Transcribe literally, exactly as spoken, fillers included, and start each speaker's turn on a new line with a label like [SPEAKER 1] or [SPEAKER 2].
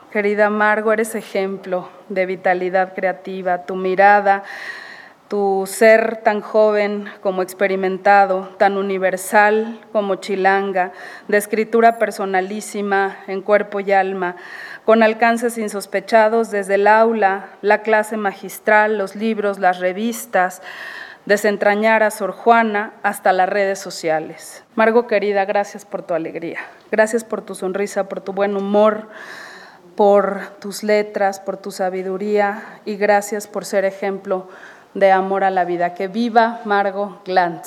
[SPEAKER 1] Querida Margo, eres ejemplo de vitalidad creativa, tu mirada, tu ser tan joven como experimentado, tan universal como chilanga, de escritura personalísima en cuerpo y alma, con alcances insospechados desde el aula, la clase magistral, los libros, las revistas, desentrañar a Sor Juana hasta las redes sociales. Margo querida, gracias por tu alegría, gracias por tu sonrisa, por tu buen humor, por tus letras, por tu sabiduría y gracias por ser ejemplo de amor a la vida. Que viva Margo Glantz.